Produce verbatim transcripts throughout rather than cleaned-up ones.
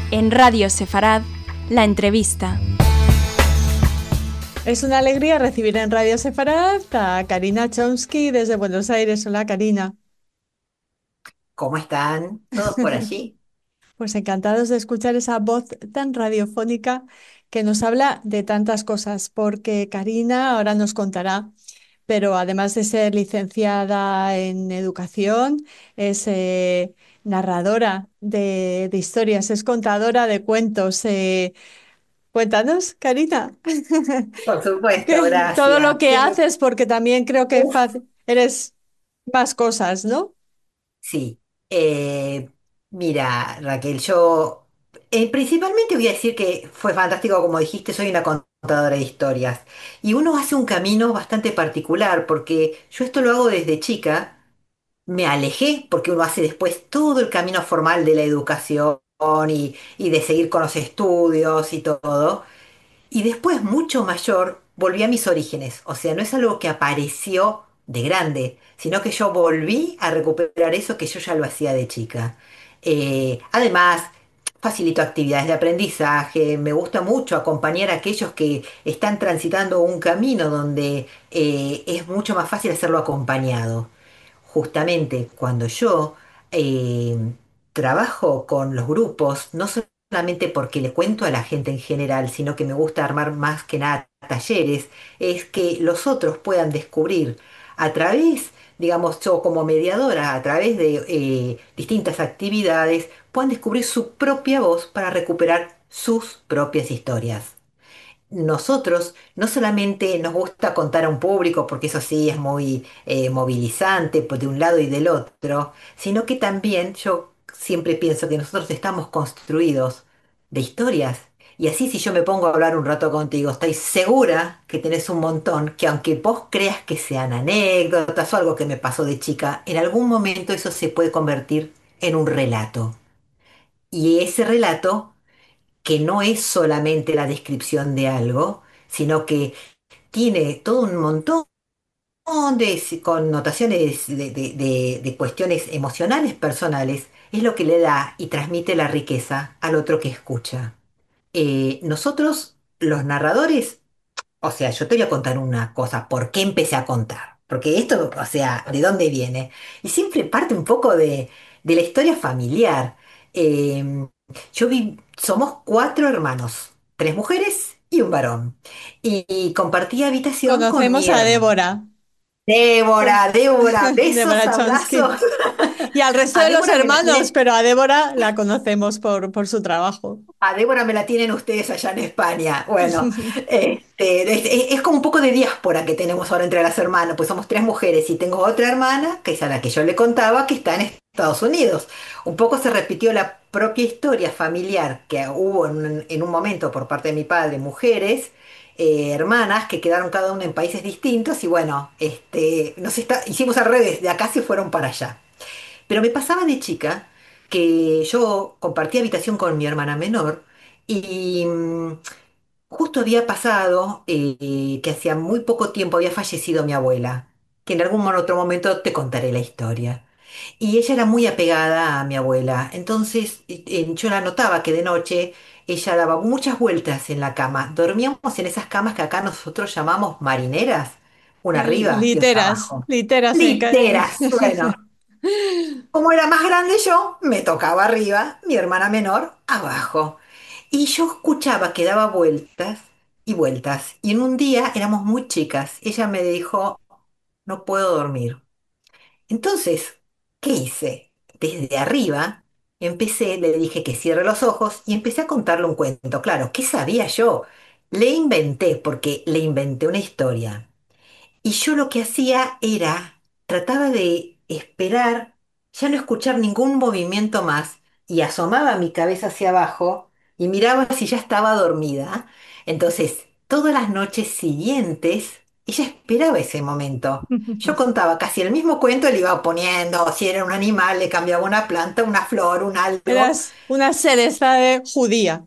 En Radio Sefarad, la entrevista. Es una alegría recibir en Radio Sefarad a Karina Chomsky desde Buenos Aires. Hola, Karina. ¿Cómo están? ¿Todos por allí? Pues encantados de escuchar esa voz tan radiofónica que nos habla de tantas cosas, porque Karina ahora nos contará, pero además de ser licenciada en educación, es eh, narradora de, de historias, es contadora de cuentos. Eh, cuéntanos, Karina. Por supuesto, Que todo lo gracias. que ¿Qué me- haces, porque también creo que Uf, faz- eres más cosas, ¿no? sí. Eh, Mira, Raquel, yo eh, principalmente voy a decir que fue fantástico, como dijiste, soy una contadora de historias. Y uno hace un camino bastante particular, porque yo esto lo hago desde chica, me alejé, porque uno hace después todo el camino formal de la educación y, y de seguir con los estudios y todo. Y después, mucho mayor, volví a mis orígenes. O sea, no es algo que apareció de grande, sino que yo volví a recuperar eso que yo ya lo hacía de chica. Eh, además, facilito actividades de aprendizaje, me gusta mucho acompañar a aquellos que están transitando un camino donde eh, es mucho más fácil hacerlo acompañado. Justamente cuando yo eh, trabajo con los grupos, no solamente porque le cuento a la gente en general, sino que me gusta armar más que nada talleres, es que los otros puedan descubrir a través, digamos, yo como mediadora, a través de eh, distintas actividades, puedan descubrir su propia voz para recuperar sus propias historias. Nosotros no solamente nos gusta contar a un público, porque eso sí es muy eh, movilizante pues, de un lado y del otro, sino que también yo siempre pienso que nosotros estamos construidos de historias. Y así si yo me pongo a hablar un rato contigo, estoy segura que tenés un montón, que aunque vos creas que sean anécdotas o algo que me pasó de chica, en algún momento eso se puede convertir en un relato. Y ese relato que no es solamente la descripción de algo, sino que tiene todo un montón de si- connotaciones de, de- de- de cuestiones emocionales personales, es lo que le da y transmite la riqueza al otro que escucha. Eh, nosotros, los narradores, o sea, yo te voy a contar una cosa, ¿por qué empecé a contar? Porque esto, o sea, ¿de dónde viene? Y siempre parte un poco de, de la historia familiar. Eh, yo vi, somos cuatro hermanos, tres mujeres y un varón. Y, y compartí habitación con Conocemos mi a hermano. Débora, Débora, Débora, besos, Débora abrazos. Chomsky, y al resto A de los Débora me la hermanos, tienen pero a Débora la conocemos por, por su trabajo. A Débora me la tienen ustedes allá en España. Bueno, este, es, es- es como un poco de diáspora que tenemos ahora entre las hermanas, pues somos tres mujeres y tengo otra hermana, que es a la que yo le contaba, que está en Estados Unidos. Un poco se repitió la propia historia familiar que hubo en, un en un momento por parte de mi padre, mujeres, eh, hermanas que quedaron cada una en países distintos y bueno, este, nos está, hicimos al revés, de acá se fueron para allá. Pero me pasaba de chica que yo compartía habitación con mi hermana menor y mm, justo había pasado eh, que hacía muy poco tiempo había fallecido mi abuela, que en algún otro momento te contaré la historia. Y ella era muy apegada a mi abuela, entonces eh, eh, yo la notaba que de noche ella daba muchas vueltas en la cama. Dormíamos en esas camas que acá nosotros llamamos marineras, una arriba y otra Literas, abajo. literas en... ca- Literas, bueno. Como era más grande yo, me tocaba arriba, mi hermana menor abajo. Y yo escuchaba que daba vueltas y vueltas. Y en un día éramos muy chicas. Ella me dijo, no puedo dormir. Entonces, ¿qué hice? Desde arriba empecé, le dije que cierre los ojos y empecé a contarle un cuento. Claro, ¿qué sabía yo? Le inventé, porque le inventé una historia. Y yo lo que hacía era, trataba de esperar, ya no escuchar ningún movimiento más, y asomaba mi cabeza hacia abajo y miraba si ya estaba dormida. Entonces, todas las noches siguientes, ella esperaba ese momento. Yo contaba casi el mismo cuento, le iba poniendo, si era un animal, le cambiaba una planta, una flor, un algo. Eras una cereza de judía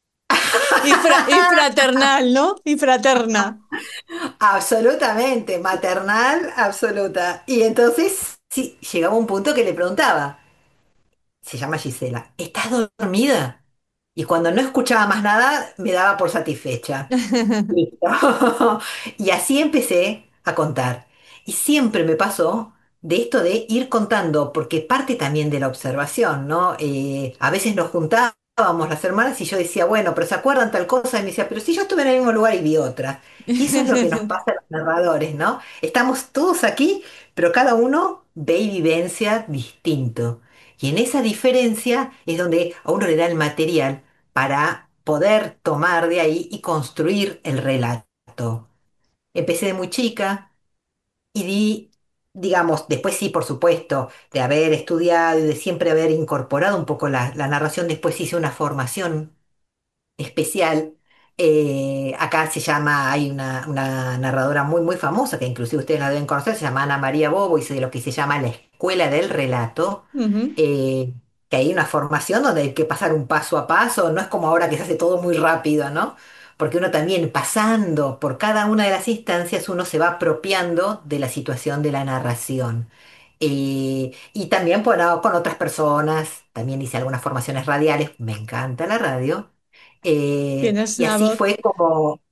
y, fra- y fraternal, ¿no? Y fraterna. Absolutamente, maternal, absoluta. Y entonces, sí, llegaba un punto que le preguntaba. Se llama Gisela. ¿Estás dormida? Y cuando no escuchaba más nada, me daba por satisfecha. Listo. Y así empecé a contar. Y siempre me pasó de esto de ir contando, porque parte también de la observación, ¿no? Eh, a veces nos juntábamos las hermanas y yo decía, bueno, pero ¿se acuerdan tal cosa? Y me decía, pero si yo estuve en el mismo lugar y vi otra. Y eso es lo que nos pasa a los narradores, ¿no? Estamos todos aquí, pero cada uno ve y vivencia distinto. Y en esa diferencia es donde a uno le da el material para poder tomar de ahí y construir el relato. Empecé de muy chica y di, digamos, después sí, por supuesto, de haber estudiado y de siempre haber incorporado un poco la, la narración, después hice una formación especial. Eh, acá se llama, hay una, una narradora muy, muy famosa, que inclusive ustedes la deben conocer, se llama Ana María Bobo, y de lo que se llama la Escuela del Relato, Ujú. eh, que hay una formación donde hay que pasar un paso a paso, no es como ahora que se hace todo muy rápido, ¿no? Porque uno también pasando por cada una de las instancias, uno se va apropiando de la situación de la narración. Eh, y también, bueno, con otras personas, también hice algunas formaciones radiales, me encanta la radio. Eh, Tienes y una así voz. fue como,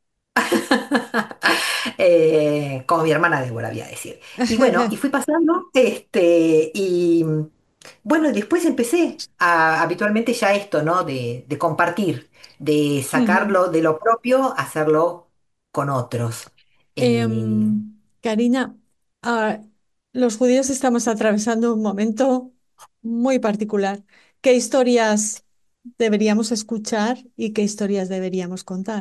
eh, como mi hermana Débora, voy a decir. Y bueno, y fui pasando, este, y bueno, y después empecé a, habitualmente ya esto, ¿no? De, de compartir, de Ujú. sacarlo de lo propio, hacerlo con otros. Eh, Em, Karina, ah, los judíos estamos atravesando un momento muy particular. ¿Qué historias deberíamos escuchar y qué historias deberíamos contar?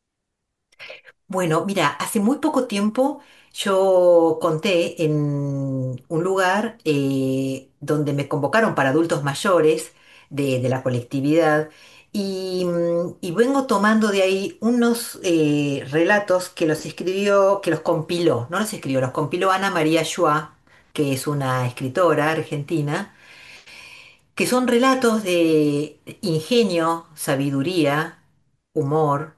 Bueno, mira, hace muy poco tiempo yo conté en un lugar eh, donde me convocaron para adultos mayores de, de la colectividad y, mm, y vengo tomando de ahí unos eh, relatos que los escribió, que los compiló, no los escribió, los compiló Ana María Schua, que es una escritora argentina, que son relatos de ingenio, sabiduría, humor,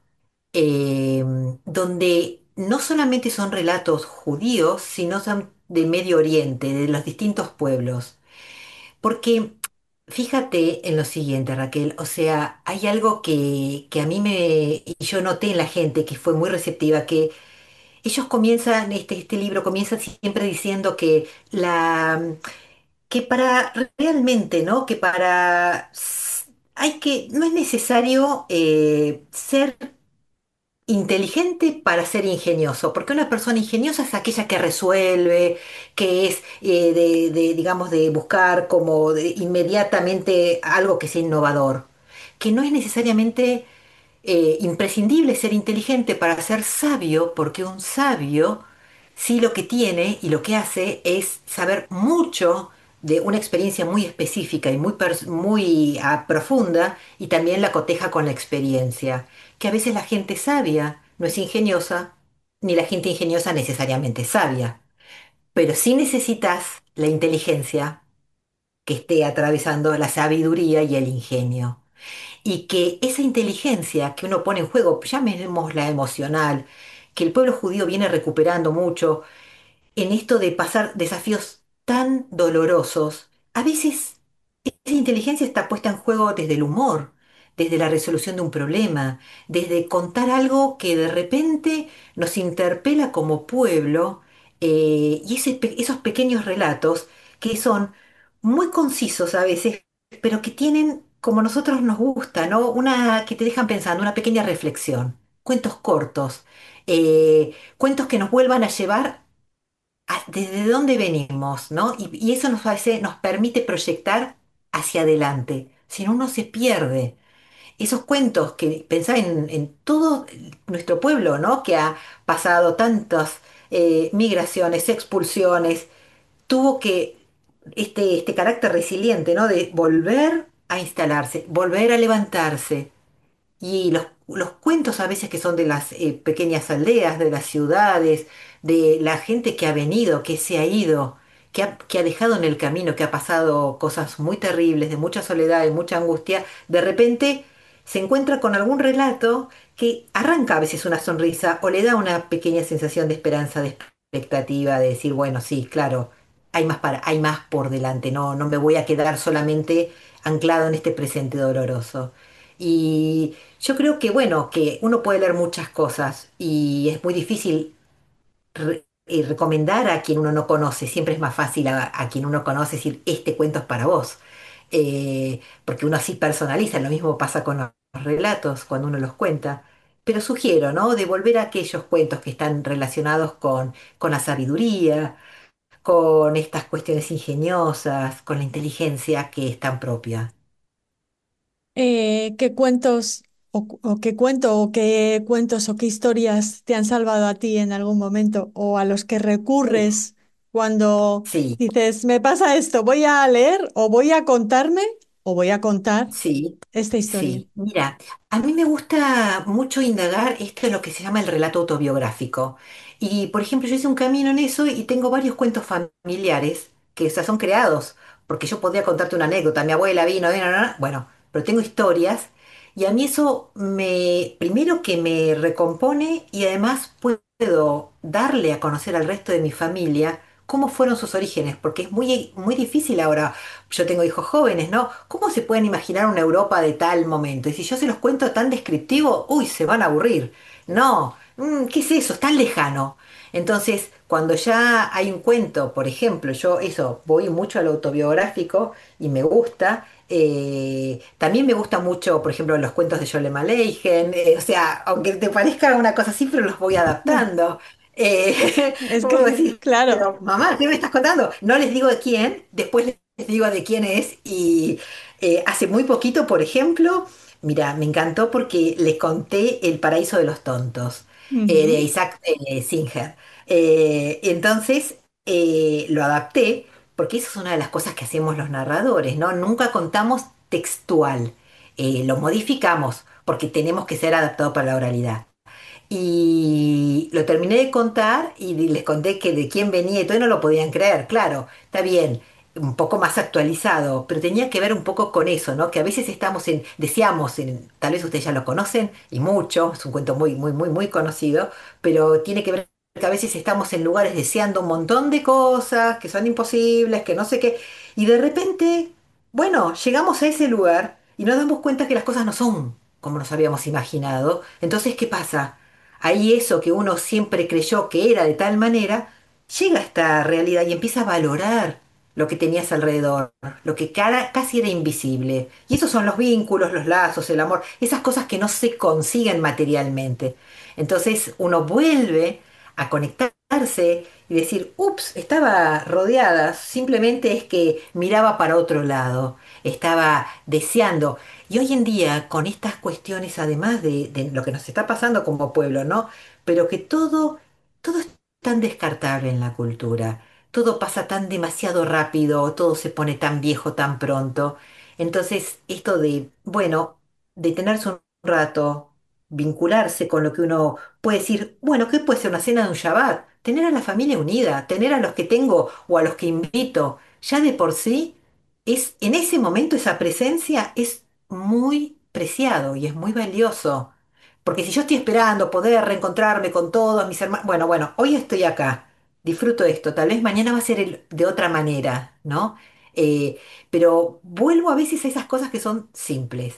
eh, donde no solamente son relatos judíos, sino son de Medio Oriente, de los distintos pueblos. Porque fíjate en lo siguiente, Raquel, o sea, hay algo que, que a mí me, y yo noté en la gente que fue muy receptiva, que ellos comienzan, este, este libro comienza siempre diciendo que la que para realmente, ¿no? Que para... s- hay que, no es necesario eh, ser inteligente para ser ingenioso, porque una persona ingeniosa es aquella que resuelve, que es eh, de, de, digamos, de buscar como de inmediatamente algo que sea innovador, que no es necesariamente eh, imprescindible ser inteligente para ser sabio, porque un sabio sí lo que tiene y lo que hace es saber mucho de una experiencia muy específica y muy, pers- muy ah, profunda y también la coteja con la experiencia, que a veces la gente sabia no es ingeniosa, ni la gente ingeniosa necesariamente es sabia, pero sí necesitas la inteligencia que esté atravesando la sabiduría y el ingenio y que esa inteligencia que uno pone en juego, llamémosla emocional, que el pueblo judío viene recuperando mucho en esto de pasar desafíos tan dolorosos, a veces esa inteligencia está puesta en juego desde el humor, desde la resolución de un problema, desde contar algo que de repente nos interpela como pueblo, eh, y ese pe- esos pequeños relatos que son muy concisos a veces, pero que tienen, como nosotros nos gusta, ¿no? Una que te dejan pensando, una pequeña reflexión, cuentos cortos, eh, cuentos que nos vuelvan a llevar a- desde dónde venimos, ¿no? Y, y eso nos hace, nos permite proyectar hacia adelante. Si no, uno se pierde. Esos cuentos que pensá en, en todo nuestro pueblo, ¿no? Que ha pasado tantas eh, migraciones, expulsiones, tuvo que este, este carácter resiliente, ¿no? De volver a instalarse, volver a levantarse. Y los, los cuentos a veces que son de las eh, pequeñas aldeas, de las ciudades, de la gente que ha venido, que se ha ido, que ha, que ha dejado en el camino, que ha pasado cosas muy terribles, de mucha soledad y mucha angustia, de repente se encuentra con algún relato que arranca a veces una sonrisa o le da una pequeña sensación de esperanza, de expectativa, de decir, bueno, sí, claro, hay más para, hay más por delante, no, no me voy a quedar solamente anclado en este presente doloroso. Y yo creo que, bueno, que uno puede leer muchas cosas y es muy difícil re- eh, recomendar a quien uno no conoce. Siempre es más fácil a, a quien uno conoce decir, este cuento es para vos. Eh, porque uno así personaliza. Lo mismo pasa con los relatos cuando uno los cuenta. Pero sugiero, ¿no? De volver a aquellos cuentos que están relacionados con, con la sabiduría, con estas cuestiones ingeniosas, con la inteligencia que es tan propia. Eh, ¿qué cuentos o, cu- o qué cuento o qué cuentos o qué historias te han salvado a ti en algún momento o a los que Uf, recurres cuando sí. dices, me pasa esto, voy a leer o voy a contarme o voy a contar Sí, esta historia? sí. Mira, a mí me gusta mucho indagar esto de lo que se llama el relato autobiográfico. Y, por ejemplo, yo hice un camino en eso y tengo varios cuentos familiares que, o sea, son creados, porque yo podría contarte una anécdota, mi abuela vino, vino, no, no, bueno, pero tengo historias y a mí eso me, primero que me recompone y además puedo darle a conocer al resto de mi familia cómo fueron sus orígenes, porque es muy, muy difícil ahora. Yo tengo hijos jóvenes, ¿no? ¿Cómo se pueden imaginar una Europa de tal momento? Y si yo se los cuento tan descriptivo, uy, se van a aburrir. No, mm, ¿qué es eso? Es tan lejano. Entonces, cuando ya hay un cuento, por ejemplo, yo eso, voy mucho al autobiográfico y me gusta. Eh, también me gusta mucho, por ejemplo, los cuentos de Yole Maleigen. Eh, o sea, aunque te parezca una cosa así, pero los voy adaptando. Eh, Es vos que, decís, claro. pero mamá, ¿qué me estás contando? No les digo de quién, después les digo de quién es. Y eh, hace muy poquito, por ejemplo, mira, me encantó porque les conté El paraíso de los tontos, eh, de Ujú, Isaac eh, Singer. Eh, entonces eh, lo adapté porque eso es una de las cosas que hacemos los narradores, ¿no? Nunca contamos textual, eh, lo modificamos porque tenemos que ser adaptados para la oralidad. Y lo terminé de contar y les conté que de quién venía y todo y no lo podían creer. Claro, está bien, un poco más actualizado, pero tenía que ver un poco con eso, ¿no? Que a veces estamos en, deseamos, en, tal vez ustedes ya lo conocen y mucho, es un cuento muy, muy, muy, muy conocido, pero tiene que ver que a veces estamos en lugares deseando un montón de cosas que son imposibles, que no sé qué, y de repente, bueno, llegamos a ese lugar y nos damos cuenta que las cosas no son como nos habíamos imaginado. Entonces, ¿qué pasa? Ahí eso que uno siempre creyó que era de tal manera, llega a esta realidad y empieza a valorar lo que tenías alrededor, lo que cara- casi era invisible. Y esos son los vínculos, los lazos, el amor, esas cosas que no se consiguen materialmente. Entonces uno vuelve a conectarse y decir, ups, estaba rodeada, simplemente es que miraba para otro lado, estaba deseando. Y hoy en día, con estas cuestiones, además de, de lo que nos está pasando como pueblo, ¿no? Pero que todo, todo es tan descartable en la cultura, todo pasa tan demasiado rápido, todo se pone tan viejo tan pronto. Entonces, esto de, bueno, detenerse un rato, vincularse con lo que uno puede decir, bueno, ¿qué puede ser una cena de un Shabbat? Tener a la familia unida, tener a los que tengo o a los que invito, ya de por sí es, en ese momento esa presencia es muy preciado y es muy valioso. Porque si yo estoy esperando poder reencontrarme con todos mis hermanos, bueno, bueno, hoy estoy acá, disfruto esto, tal vez mañana va a ser el- de otra manera, ¿no? Eh, pero vuelvo a veces a esas cosas que son simples.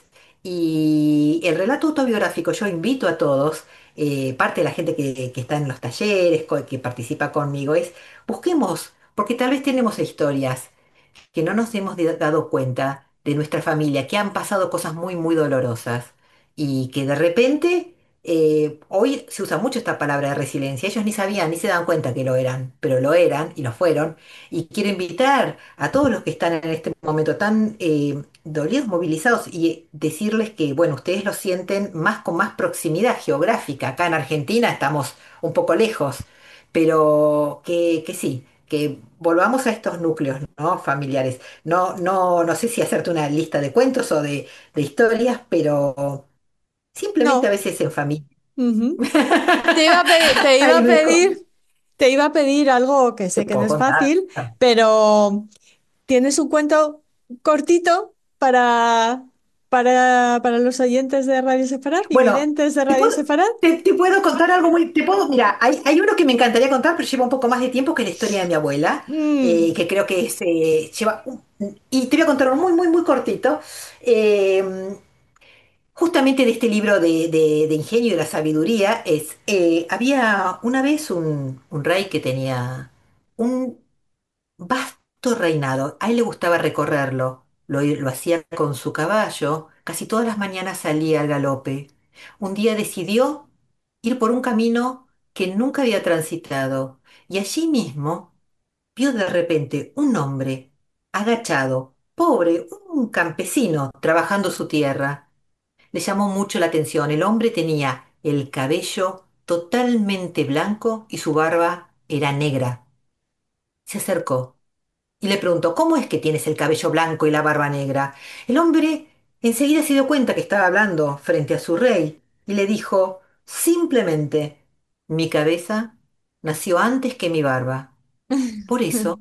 Y el relato autobiográfico, yo invito a todos, eh, parte de la gente que, que está en los talleres, co- que participa conmigo, es busquemos, porque tal vez tenemos historias que no nos hemos de- dado cuenta de nuestra familia, que han pasado cosas muy, muy dolorosas y que de repente, eh, hoy se usa mucho esta palabra de resiliencia, ellos ni sabían, ni se dan cuenta que lo eran, pero lo eran y lo fueron. Y quiero invitar a todos los que están en este momento tan eh, dolidos, movilizados y decirles que, bueno, ustedes lo sienten más con más proximidad geográfica. Acá en Argentina estamos un poco lejos, pero que, que sí, que volvamos a estos núcleos, ¿no? Familiares. No, no, no sé si hacerte una lista de cuentos o de, de historias, pero simplemente a no. veces en familia. Ujú. Te iba a pedir, te iba Ahí a lo dejo. pedir, te iba a pedir algo que Te sé que no puedo es contar. fácil, pero ¿tienes un cuento cortito para, para, para los oyentes de Radio Sefarad y Bueno, videntes de te Radio puedo, Sefarad? te, te puedo contar algo muy. Te puedo, mira, hay, hay uno que me encantaría contar, pero lleva un poco más de tiempo, que es la historia de mi abuela, Mm, eh, que creo que es, eh, lleva. un- y te voy a contar uno muy, muy, muy cortito. Eh, justamente de este libro de, de- de ingenio y de la sabiduría es, eh, había una vez un, un rey que tenía un vasto reinado. A él le gustaba recorrerlo. Lo, lo hacía con su caballo. Casi todas las mañanas salía al galope. Un día decidió ir por un camino que nunca había transitado. Y allí mismo vio de repente un hombre agachado, pobre, un campesino, trabajando su tierra. Le llamó mucho la atención. El hombre tenía el cabello totalmente blanco y su barba era negra. Se acercó y le preguntó, ¿cómo es que tienes el cabello blanco y la barba negra? El hombre enseguida se dio cuenta que estaba hablando frente a su rey y le dijo, simplemente, mi cabeza nació antes que mi barba. Por eso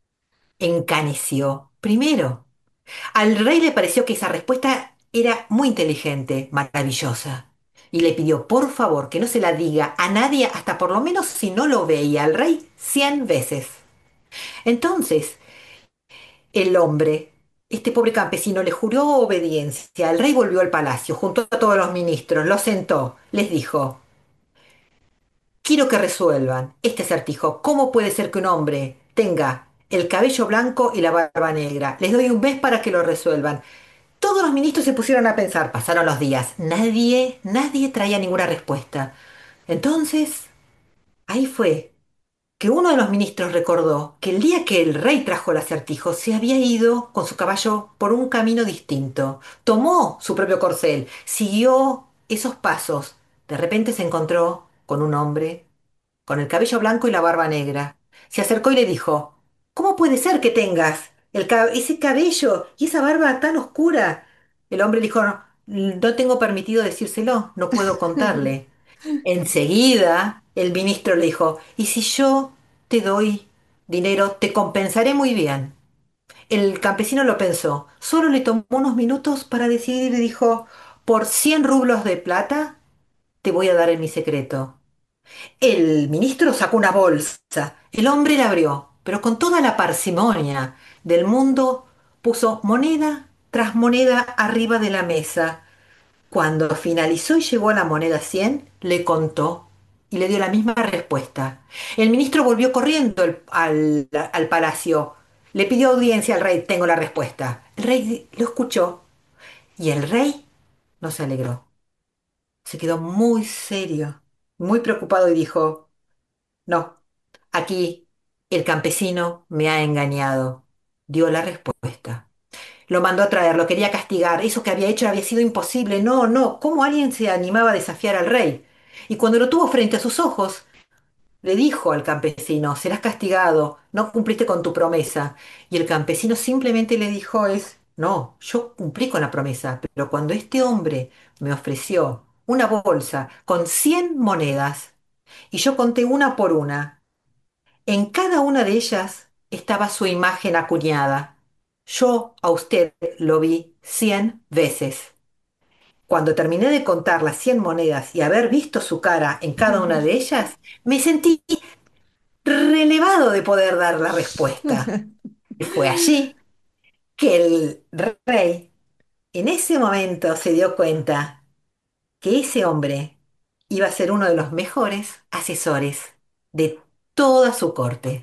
encaneció primero. Al rey le pareció que esa respuesta era muy inteligente, maravillosa, y le pidió por favor que no se la diga a nadie hasta por lo menos si no lo veía al rey cien veces. Entonces, el hombre, este pobre campesino, le juró obediencia. El rey volvió al palacio, juntó a todos los ministros, los sentó, les dijo, quiero que resuelvan este acertijo. ¿Cómo puede ser que un hombre tenga el cabello blanco y la barba negra? Les doy un mes para que lo resuelvan. Todos los ministros se pusieron a pensar, pasaron los días, nadie, nadie traía ninguna respuesta. Entonces, ahí fue que uno de los ministros recordó que el día que el rey trajo el acertijo se había ido con su caballo por un camino distinto. Tomó su propio corcel, siguió esos pasos. De repente se encontró con un hombre con el cabello blanco y la barba negra. Se acercó y le dijo, ¿cómo puede ser que tengas el ca- ese cabello y esa barba tan oscura? El hombre dijo, no, no tengo permitido decírselo, no puedo contarle. Enseguida el ministro le dijo, ¿y si yo te doy dinero, te compensaré muy bien? El campesino lo pensó, solo le tomó unos minutos para decidir y le dijo, por cien rublos de plata te voy a dar en mi secreto. El ministro sacó una bolsa. El hombre la abrió, pero con toda la parsimonia del mundo puso moneda tras moneda arriba de la mesa. Cuando finalizó y llegó a la moneda cien, le contó y le dio la misma respuesta. El ministro volvió corriendo al, al- al palacio. Le pidió audiencia al rey. Tengo la respuesta. El rey lo escuchó y el rey no se alegró. Se quedó muy serio, muy preocupado y dijo, no. Aquí el campesino me ha engañado. Dio la respuesta. Lo mandó a traer, lo quería castigar. Eso que había hecho había sido imposible. No, no. ¿Cómo alguien se animaba a desafiar al rey? Y cuando lo tuvo frente a sus ojos, le dijo al campesino, serás castigado, no cumpliste con tu promesa. Y el campesino simplemente le dijo es, no, yo cumplí con la promesa, pero cuando este hombre me ofreció una bolsa con cien monedas y yo conté una por una, en cada una de ellas estaba su imagen acuñada. Yo a usted lo vi cien veces. Cuando terminé de contar las cien monedas y haber visto su cara en cada una de ellas, me sentí relevado de poder dar la respuesta. Y fue allí que el rey en ese momento se dio cuenta que ese hombre iba a ser uno de los mejores asesores de toda su corte.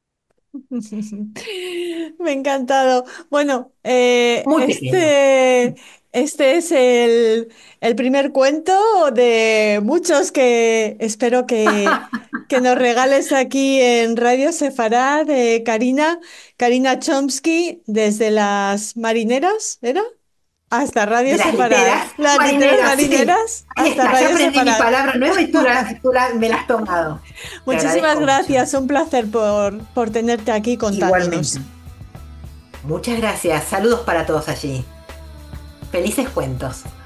Me ha encantado. Bueno, eh, Muy pequeño. este, este es el, el primer cuento de muchos que espero que, que nos regales aquí en Radio Sefarad de Karina, Karina Chomsky, desde las marineras, ¿era? Hasta Radio De las Sefarad. literas Las literas marineras, sí. marineras Ahí hasta está, ya Radio aprendí mi Sefarad. palabra nueva y tú, la- tú la- me la has tomado. Te Muchísimas agradezco mucho. gracias, un placer por, por tenerte aquí Igualmente. contándonos. Muchas gracias. Saludos para todos allí. Felices cuentos.